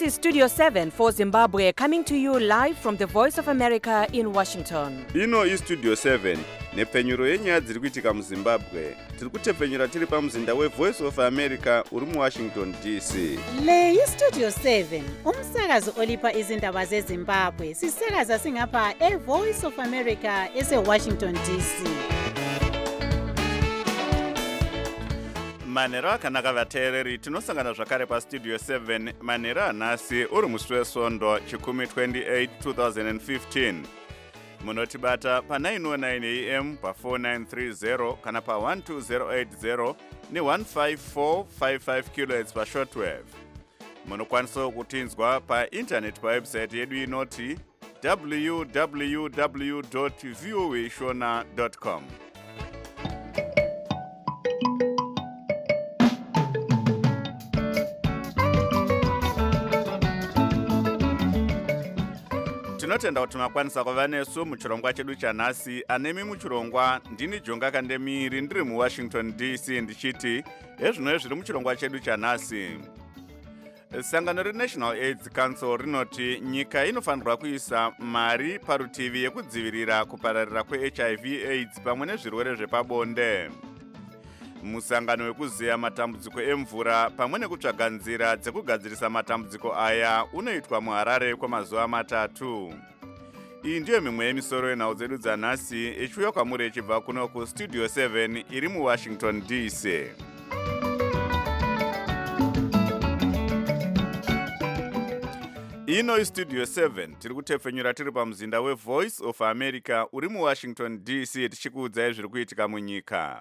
is Studio 7 for Zimbabwe, coming to you live from the Voice of America in Washington. Ino iStudio 7 nepfenyuro yenyaya dziri kuitika muZimbabwe. Tiri kutepfenyura tiri pamuzinda weVoice of America uri muWashington DC. Le iStudio 7 umsakazo olipa izindaba zeZimbabwe sisakaza singapha eVoice of America eseWashington DC. Manhero akanaka vateereri, tinosangana zvakare paStudio 7 manhero anhasi uri musi weSondo chikumi 28 2015. Munotibata pa 909 AM pa 4930 kana pa 12080 ne 15455 kHz pa shortwave. Munokwanisa kutinzwa pa internet pa website yedu inoti www.voashona.com. Tinotenda kuti makwanisa kuva nesu muchirongwa chedu chanhasi. Anemi muchirongwa ndini Jonga Kandemiri ndiri muWashington DC ndichiti ezvino zviri muchirongwa chedu chanhasi. Sangano reNational AIDS Council rinoti nyika inofanirwa kuisa mari parutivi yekudzivirira kupararira kweHIV AIDS pamwe nezvirwere zvepabonde. Musangano wekuziya matambudziko emvura pamwe nekutsvaga nzira dzekugadzirisa matambudziko aya unoitwa muHarare kwemazuva matatu. Iyi ndiyo mimwe yemisoro yenhau dzedu dzanhasi ichiuya kwamuri ichibva kuno kuStudio 7 iri muWashington DC. Ino iStudio 7 tiri kutepfenyura tiri pamuzinda weVoice of America uri muWashington DC tichikuudzai zviri kuitika munyika.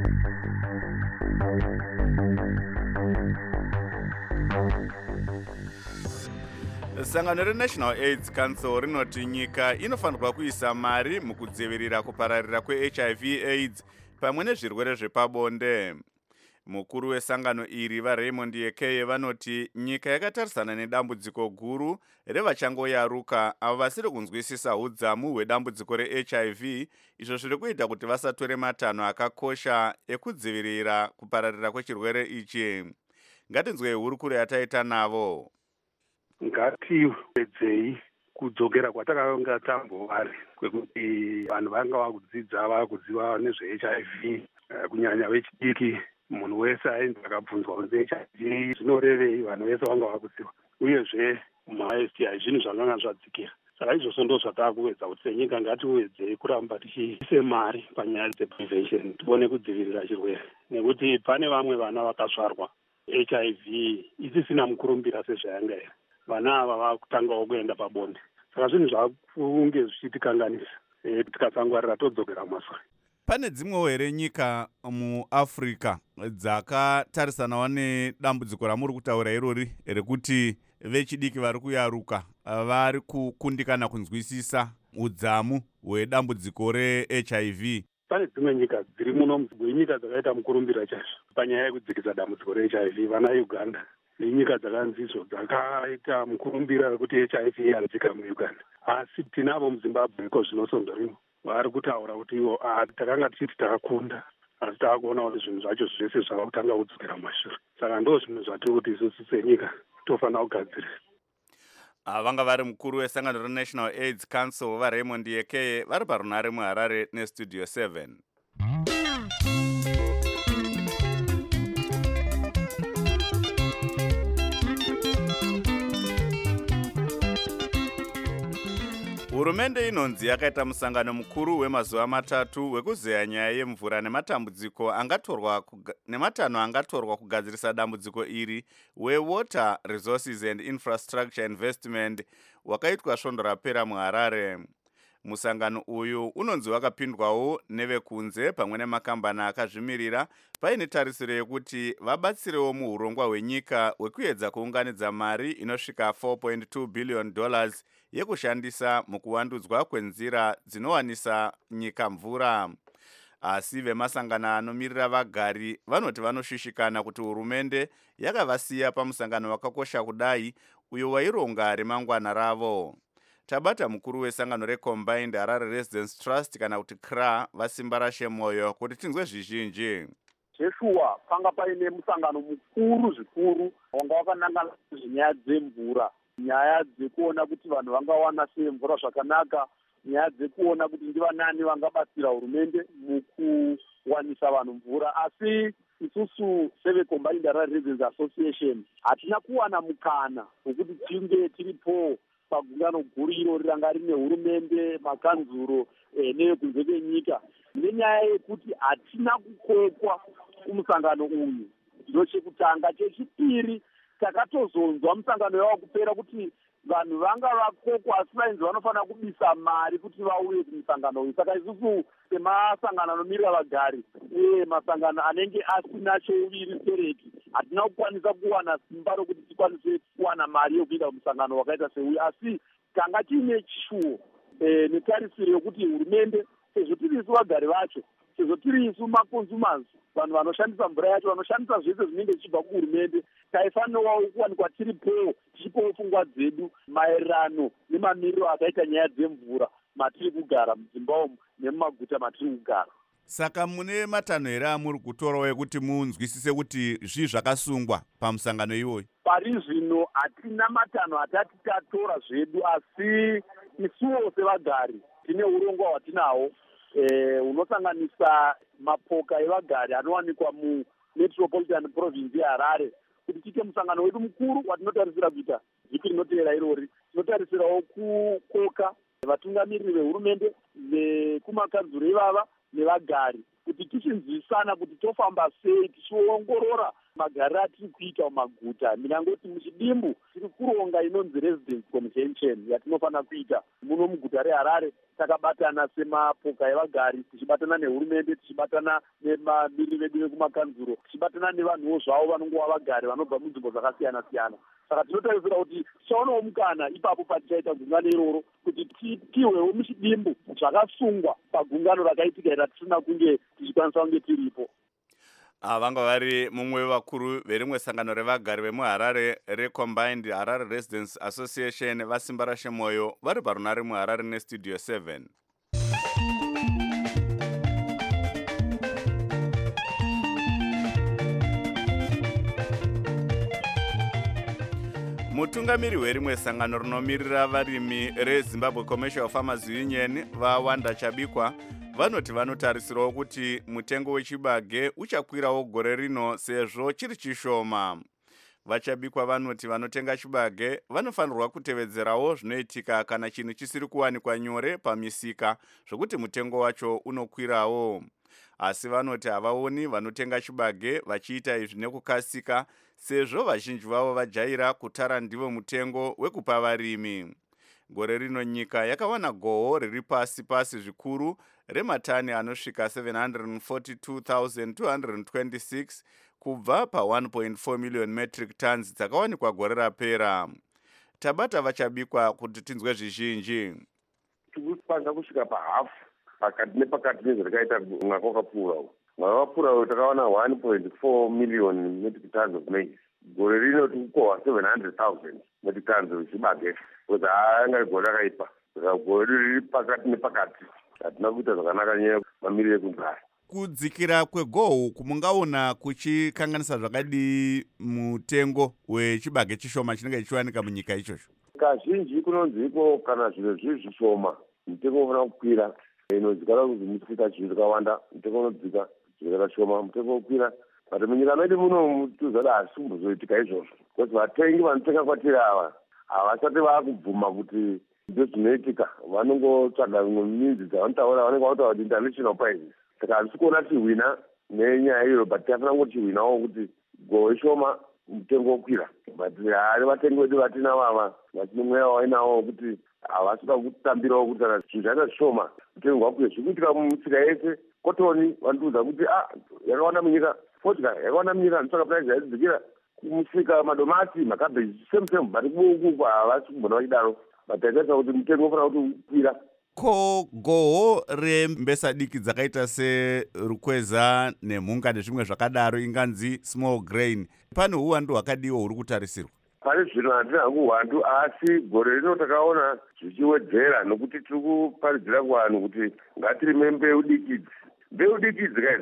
Sangano reNational AIDS Council rinoti nyika inofanirwa kuisa mari mukudzivirira kupararira kweHIV AIDS pamwe nezvirwere zvepabonde. Mukuru wesangano iri vaRaymond Yekeye vanoti nyika yakatarisana nedambudziko guru revachangoyaruka avo vasiri kunzwisisa udzamu hwedambudziko reHIV, izvo zviri kuita kuti vasatore matanho akakosha ekudzivirira kupararira kwechirwere ichi. Ngatinzwei hurukuro yataita navo. Ngatiwedzei kudzokera kwatakanga tambovare kwekuti vanhu vanga vakudzidza vakudziva nezveHIV, kunyanya vechidiki. Munhu wese ainzi akabvunzwa kunze HIV zvinorevei, vanhu vese vanga vakudziva, uyezve mumaSTI zvinhu zvakanga zvadzikira. Saka izvozvo ndo zvatakuwedza kuti senyika ngatiwedzei kuramba tichiise mari panyaya dzeprevention tione kudzivirira chirwere, nekuti pane vamwe vana vakazvarwa HIV isisina mukurumbira sezvayanga iri. Vana ava vakutangawo kuenda pabonde, saka zvinhu zvakunge zvichitikanganisa. Tikasangwarira todzokera mashure. Pane dzimwewo here nyika muAfrica dzakatarisanawo nedambudziko ramuri kutaura irori rekuti vechidiki vari kuyaruka vari kukundikana kunzwisisa udzamu hwedambudziko reHIV? Pane dzimwe nyika dziri muno, nyika dzakaita mukurumbira chaizvo panyaya yekudzikisa dambudziko reHIV. Vana Uganda nenyika dzakanzizo dzakaita mukurumbira wekuti HIV yanzika muUganda, asi tinavo muZimbabwe iko zvinosondo rino vari kutaura kuti ivo takanga tichiti takakunda, asi taakuona kuti zvinhu zvacho zvese zvakutanga kudzokera mumashure. Saka ndo zvinhu zvatiri kuti isusu senyika tofanira kugadzirisa. Vanga vari mukuru wesangano reNational AIDS Council vaRaymond Yekeye vari parunhare muHarare neStudio 7. Hurumende inonzi yakaita musangano mukuru wemazuva matatu wekuzeya nyaya yemvura nematambudziko nematanho angatorwa kugadzirisa dambudziko iri weWater Resources and Infrastructure Investment wakaitwa svondo rapera muHarare. Musangano uyu unonzi wakapindwawo nevekunze pamwe nemakambani akazvimirira paine tarisiro yekuti vabatsirewo muurongwa hwenyika hwekuedza kuunganidza mari inosvika $4.2 billion yekushandisa mukuwandudzwa kwenzira dzinowanisa nyika mvura. Asi vemasangano anomirira vagari vanoti vanoshishikana kuti hurumende yakavasiya pamusangano wakakosha kudai uyo waironga remangwana ravo. Tabata mukuru wesangano reCombined Harare Residence Trust kana kuti CRA vaSimbarashe Moyo kuti tinzwe zvizhinji. Joshua panga paine musangano mukuru zvikuru wanga wakanangana nezvenyaya dzemvura, nyaya dzekuona kuti vanhu vangawana sei mvura zvakanaka, nyaya dzekuona kuti ndivanani vangabatsira hurumende mukuwanisa vanhu mvura. Asi isusu seveCombined Harare Residents Association hatina kuwana mukana wekuti tinge tiripo pagungano guru iro ranga rine hurumende, makanzuro nevekunze kwenyika, nenyaya yekuti hatina kukokwa kumusangano uyu. Ndiro chekutanga. Chechipiri, takatozonzwa musangano yavo kupera kuti vanhu vanga vakokwa asi vainzi vanofanira kubisa mari kuti vauye kumusangano uyu. Saka isusu semasangano anomirira vagari uye masangano anenge asina chouviri sereki, hatina kukwanisa kuwana simba rokuti tikwanise kuwana mari yokuita kumusangano wakaita seuyu. Asi tanga tiine chishuwo netarisiro yokuti hurumende, sezvo tiri isu vagari vacho, sezvo tiri isu maconsumers, vanhu vanoshandisa mvura yacho, vanoshandisa zvese zvinenge zvichibva kuhurumende, taifanirawo kuwanikwa tiripowo tichipowo pfungwa dzedu maererano nemamiriro akaita nyaya dzemvura matiri kugara mudzimba umu nemumaguta matiri kugara. Saka mune matanho here amuri kutorawo ekuti munzwisise kuti zvii zvakasungwa pamusangano iwoyu? Pari zvino hatina matanho atati tatora zvedu, asi isuwo sevagari tine urongwa hwatinahwo hunosanganisa mapoka evagari anowanikwa mumetropolitan province yeHarare, kuti tiite musangano wedu mukuru watinotarisira kuita vhiki rinotevera irori. Tinotarisirawo kukoka vatungamiriri vehurumende vekumakanzuro ivava nevagari, kuti tichinzwisana kuti tofamba sei tichiongorora magariro atiri kuita mumaguta. Ndingangoti muchidimbu tiri kuronga inonzi residence convention yatinofanira kuita muno muguta reHarare, takabatana semapoka evagari, tichibatana nehurumende, tichibatana nemamiriri vedu vekumakanzuro, tichibatana nevanhuwo zvavo vanongova vagari vanobva munzvimbo dzakasiyana siyana. Saka tinotarisira kuti tichaonawo mukana ipapo patichaita gungano iroro kuti tihwewo muchidimbu zvakasungwa pagungano rakaitika ratisina kunge tichikwanisa kunge tiripo. Vanga vari mumwe wevakuru verimwe sangano revagari vemuHarare reCombined Harare Residents Association vasimba rashe moyo vari parunare muHarare nestudio 7. Mutungamiri werimwe sangano rinomirira varimi reZimbabwe Commercial Farmers Union vaWanda Chabikwa vanoti vanotarisirawo kuti mutengo wechibage uchakwirawo gore rino sezvo chiri chishoma. Vachabikwa vanoti vanotenga chibage vanofanirwa kutevedzerawo zvinoitika kana chinhu chisiri kuwanikwa nyore pamisika zvokuti mutengo wacho unokwirawo. Asi vanoti havaoni vanotenga chibage vachiita izvi nekukasika sezvo vazhinji vavo vajaira kutara ndivo mutengo wekupa varimi. Gore rino nyika yakawana goho riri pasi pasi zvikuru rematani anosvika 742,226 kubva pa 1.4 million metric tons dzakawanikwa gore rapera. Tabata Vachabikwa kuti tinzwe zvizhinji. Tikukwanisa kusvika pahafu pakati nepakati nezvirikaita mwaka wakapfuura. Mwaka wakapfuura takawana 1.4 million metric tons of maize. Gore rino tikukohwa 700,000 metric tons zvechibage. Kuti anga gore rakaipa. Saka gore riri pakati nepakati. Hatina kuita zvakanaka nyaya mamiriro ekugara. Kudzikira kwegoho kumungaona kuchikanganisa zvakadii mutengo wechibage chishoma chinenge chichiwanika munyika ichocho? Kazhinji kunonziko kana zviro zviri zvishoma mutengo unofana kukwira. Inozikanwa kuti musika chiro chakawanda mutengo unodzika, chiro chakashoma mutengo ukwira. But munyika medu muno tuzada hasimbozoitika izvozvo. Kuti vatengi vanotenga kwatiri ava havasati vaakubvuma kuti ndozvinoitika. Vanongotsvaga mimwe midzi dzavanotaura, vanenge vanotaura kuti international prices. Saka handisi kuona tihwina nenyaya iyo, but tafana kuti tihwinawo kuti goho ishoma mutengo ukwira. But hari vatengi vedu vatinavo ava vachine mweya wainawo kuti havasida kutambirawo kuti kana zvinhu zvaita zvishoma mutengo wakwira. Zvikuitika mumisika yese, kotoni vanotudza kuti yakawanda munyika, fodya yakawanda munyika, ndotsvaka price yaidzikira kumusika, madomati, makabheji, same but kuku havasi kumbona vachidaro. But takaita kuti mutengo unofana kuti ukwira. Ko goho rembesa diki dzakaita serukweza nemhunga nezvimwe zvakadaro inganzi small grain, pane uwandu hwakadiwo huri kutarisirwa? Pane zvino handina hangu uwandu, asi gore rino takaona zvichiwedzera nokuti tiri kuparidzira kuvanhu kuti ngatirime mbeu dikidzi. Mbeu dikidzi kaidzi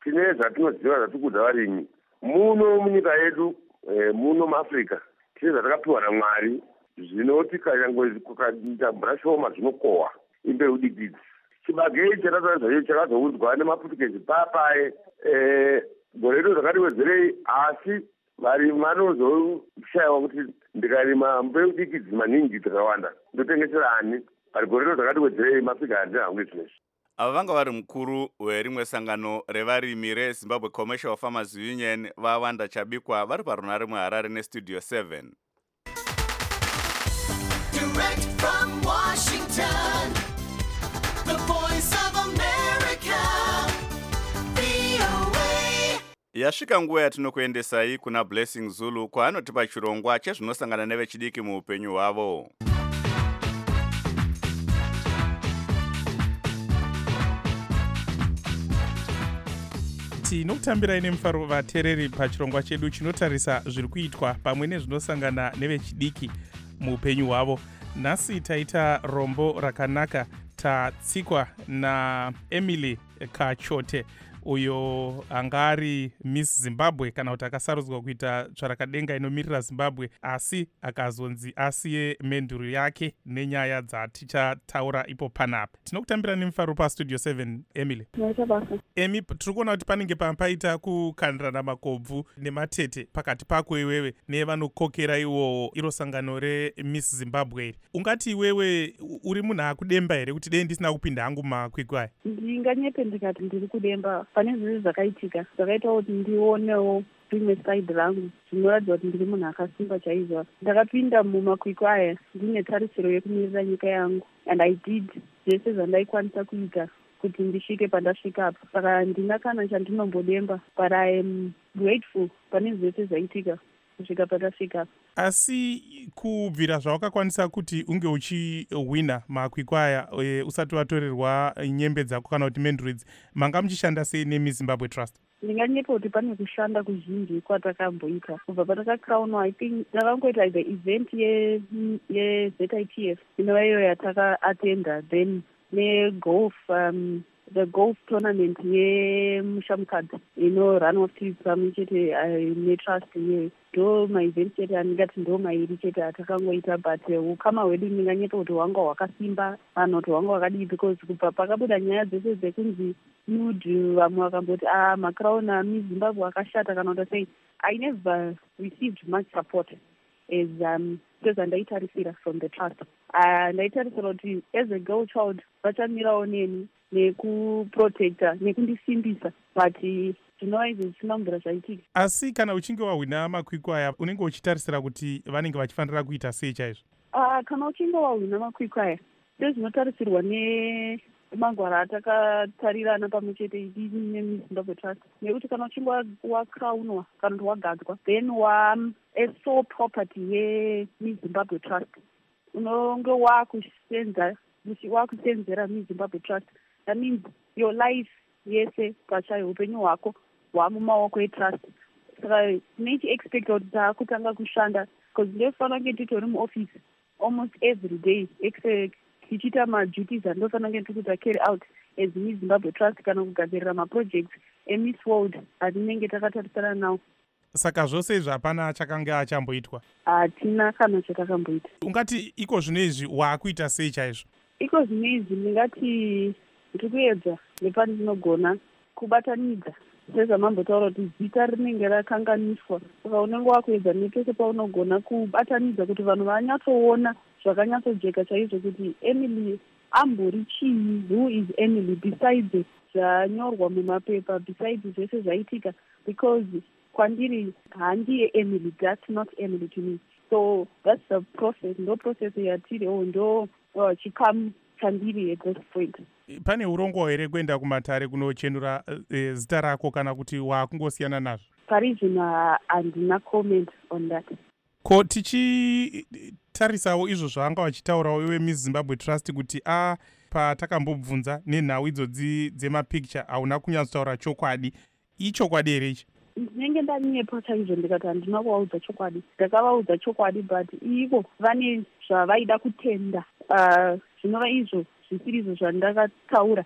tine zvatinoziva zvatikudza varimi muno munyika yedu muno muafrica tine zvatakapiwa naMwari zvinoti kukaita mvura shoma zvinokohwa imbeu dikidzi. Chibage chatatarisa chakazoudzwa nemaputukezi papaye gore redu zvakatiwedzerei, asi varimi vanozoshayiwa kuti ndikarima mbeu dikidzi maningi dzakawanda ndotengesera ani, pari gore redu zvakatiwedzerei mafika handina hangu izvinezvi. Ava vanga vari mukuru werimwe sangano revarimi reZimbabwe Commercial Farmers Union vaWanda Chabikwa vari parunare muHarare neStudio 7. Direct from Washington, the voice of America, VOA. Yasvika nguva yatinokuendesai kuna Blessing Zulu kwaanotipa chirongwa chezvinosangana nevechidiki muupenyu hwavo. Tinokutambirai nemufaro vateereri pachirongwa chedu chinotarisa zviri kuitwa pamwe nezvinosangana nevechidiki muupenyu hwavo. Nhasi taita rombo rakanaka tatsikwa naEmily Kachote uyo anga ari Miss Zimbabwe kana kuti akasarudzwa kuita tsvarakadenga inomirira Zimbabwe, asi akazonzi asiye menduru yake nenyaya dzatichataura ipo panapa. Tinokutambira nemufaro paStudio 7 Emily. Emi, tiri kuona kuti panenge paita kukandirana makobvu nematete pakati pako iwewe nevanokokera iwo iro sangano reMiss Zimbabwe iri. Ungati iwewe uri munhu akudemba here kuti dei ndisina kupinda hangu mumakwikwi aya? Ndinganyepe ndikati ndiri kudemba pane zviri zvakaitika zvakaita kuti ndionewo rimwe side rangu zvinoratidza kuti ndiri munhu akasimba chaizvo. Ndakapinda mumakwikwi aya ndine tarisiro yekumirira nyika yangu, and I did zvese zvandaikwanisa kuita kuti ndisvike pandasvika apa. Saka ndina kana chandinombodemba, but I am grateful pane zvese zvaitika kusvika pandasvika apa. Asi kubvira zvawakakwanisa kuti unge uchihwina makwikwi aya usati watorerwa nyembe dzako kana kuti menduru idzi, manga muchishanda sei neMiss Zimbabwe Trust? Ndinganyepa kuti pane kushanda kuzhinji kwatakamboita kubva patakacrownwa. I think takangoita the event yeZITF inova iyo yatakaatenda, then negolf the golf tournament yemushamukadzi inorun pamwe chete netrust iyoyo. Ndo maevent chete andingati ndo mairi chete atakangoita, but ukama hwedu ndinganyepa kuti hwanga hwakasimba, vanhu kuti hwanga hwakadii, because kubva pakabuda nyaya dzese dzekunzi nude vamwe vakamboti macrown aMiss Zimbabwe akashata kana kuti sei. I never received much support as sezvandaitarisira from the trust. Ndaitarisira kuti as a girl child vachamirawo neni nekuprotecta nekundisimbisa, but zvinova izvo zvisina kumbura zvaitika. Asi kana uchinge wahwina makwikwi aya unenge uchitarisira kuti vanenge vachifanira kuita sei chaizvo? Kana uchinge wahwina makwikwi aya ndozvinotarisirwa nemagwara atakatarirana pamwe chete neMiss Zimbabwe Trust, nekuti kana uchinge wacrownwa kana kuti wagadzwa then sole property yeMiss Zimbabwe Trust, unonge wakusenzera Miss Zimbabwe Trust. That means your life yese pachayo, upenyu hwako hwamumaoko etrust. Saka tinechiexpecta kuti taakutanga kushanda, because ndofanira kunge titori muoffice almost every day tichiita maduties andofanira kunge tikuita carry out as Miss Zimbabwe Trust kana kugadzirira maprojects eMiss World atinenge takatarisana nawo. Saka zvose izvi hapana chakanga achamboitwa? Hatina kana chatakamboita. Ungati iko zvino izvi waakuita sei chaizvo? Iko zvino izvi ndingati ndiri kuedza nepandinogona kubatanidza sezvamambotaura kuti zita rinenge rakanganiswa. Saka unenge wakuedza nepese paunogona kubatanidza kuti vanhu vanyatsoona zvakanyatsojeka chaizvo kuti Emily ambori chii, who is Emily, besides zvanyorwa mumapepa, besides zvese zvaitika, because kwandiri handiye Emily, that's not Emily to me. So that's the process, ndo process yatiri ndo chikamu chandiri at this point. Pane urongwa here kuenda kumatare kunochenura zita rako kana kuti wakungosiyana nazvo? Parizvino handina comment on that. Ko tichitarisawo izvo zvanga wachitaurawo iwe Miss Zimbabwe Trust kuti patakambobvunza nenhau idzodzi dzemapicture hauna kunyatsotaura chokwadi. Ichokwadi here ichi? Ndinenge ndanyepa chaizvo ndikati handina kuvaudza chokwadi. Ndakavaudza chokwadi, but ivo vane zvavaida kutenda. Zvinova izvo zvisiri izvo zvandakataura.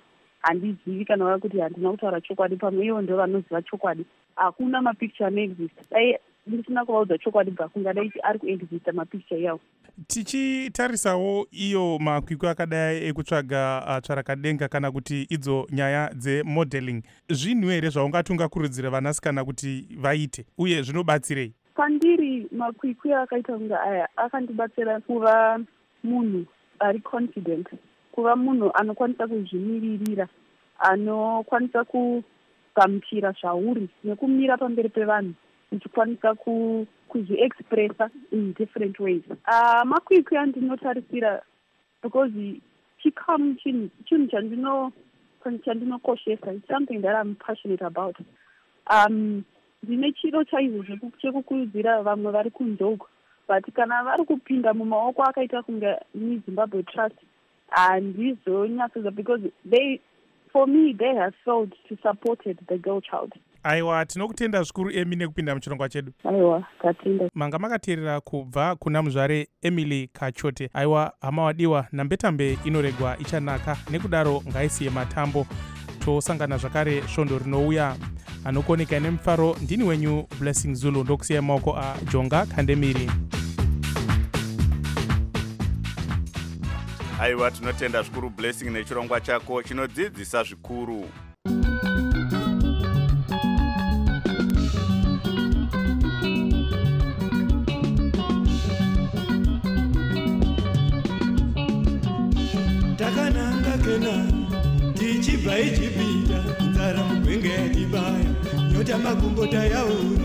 handizivi kana vava kuti handina kutaura chokwadi, pamwe ivo ndo vanoziva chokwadi. Hakuna mapicture anoexista. Dai ndisina kuvaudza chokwadi bvakunga dai ari kuexista mapicture yawo. Tichitarisawo iyo makwikwi akadai ekutsvaga tsvarakadenga kana kuti idzo nyaya dzemodeling, zvinhu here zvaungati ungakurudzira vanasikana kuti vaite uye zvinobatsirei? Pandiri makwikwi akaita kunga aya akandibatsira kuva munhu ari confident, kuva munhu anokwanisa kuzvimiririra, anokwanisa kugamuchira zvauri nekumira pamberi pevanhu uchikwanisa kuzviexpressa in different ways. Makwikwi andinotarisira because chikamu chinhu chandinokoshesa, it's something that I'm passionate about. Ndine chiro chaizvo chekukurudzira vamwe vari kunze, but kana vari kupinda mumaoko akaita kunga muZimbabwe Trust handizonyatsoza, because for me they have felt to supported the girl child. Aiwa, tinokutenda zvikuru Emi nekupinda muchirongwa chedu. Aiwa, tatenda. Manga makateerera kubva kuna muzvare Emily Kachote. Aiwa, hama wadiwa, nambetambe inoregwa ichanaka, nekudaro ngaisiye matambo. Tosangana zvakare svondo rinouya. Anokoneka nemufaro, ndini wenyu Blessing Zulu, ndokusiya maoko aJonga Kandemiri. Aiwa, tinotenda zvikuru Blessing nechirongwa chako chinodzidzisa zvikuru. Takananga kena tichibva ichipinda nzara mugwenge yatibaya nyota magumbota yauri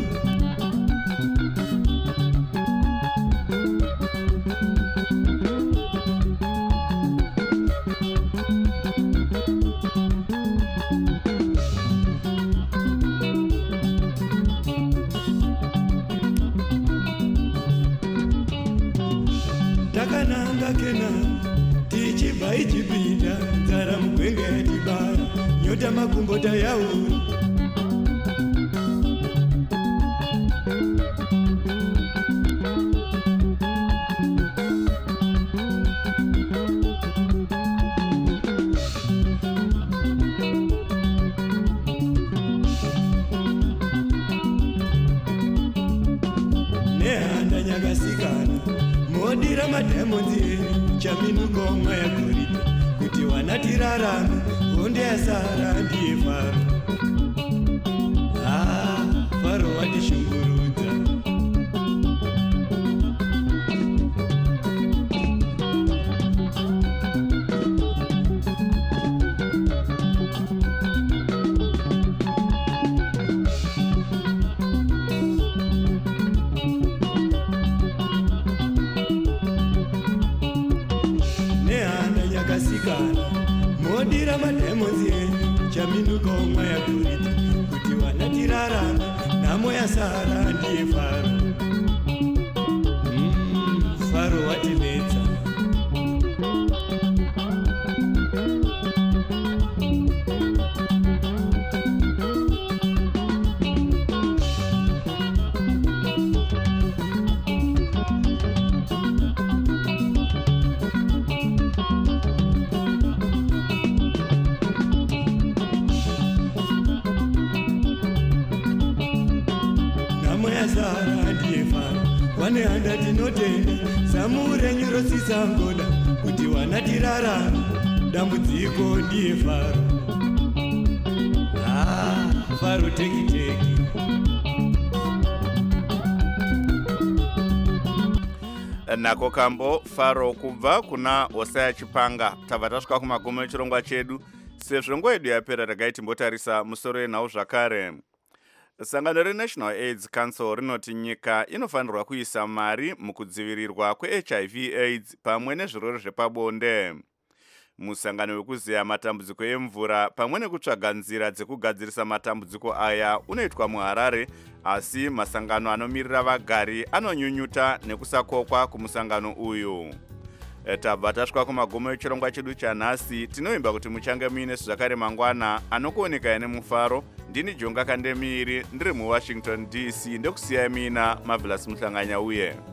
takananga kena tichibva ichipinda nzara mugwenge yatibaya nyota magumbota yauri nehanda nyakasikana modira madhaimondi enyu chaminuko mwayagoridha kuti wanatirarama honde yasara ndiye Faro. Faro watishungurudza. Nehanda nyakasikana modira madhaimondi enyu chaminuko mwayagoridha kuti wanatirarama nhamo yasara ndiye Faro. Faro watinetsa. Zara ndiye Faro, wane handa tinotenda, samure nyuro sisangoda, kuti wanatirarama, dambudziko ndiye Faro. Faro teki. Nako kambo Faro kubva kuna Hosea Chipanga. Tabva tasvika kumagumo echirongwa chedu. Sezvo nguva yedu yapera regai timbotarisa musoro yenhau zvakare. Sangano reNational AIDS Council rinoti nyika inofanirwa kuisa mari mukudzivirirwa kweHIV AIDS pamwe nezvirwere zvepabonde. Musangano wekuziya matambudziko emvura pamwe nekutsvaga nzira dzekugadzirisa matambudziko aya unoitwa muHarare, asi masangano anomirira vagari anonyunyuta nekusakokwa kumusangano uyu. Tabva tasvika kumagumo echirongwa chedu chanhasi. Tinoimba kuti muchange muine zvakare mangwana anokuoneka nemufaro. Ndini Jonga Kandemiri, ndiri muWashington DC, ndokusiyai mina Marvelous Muhlanganya uye.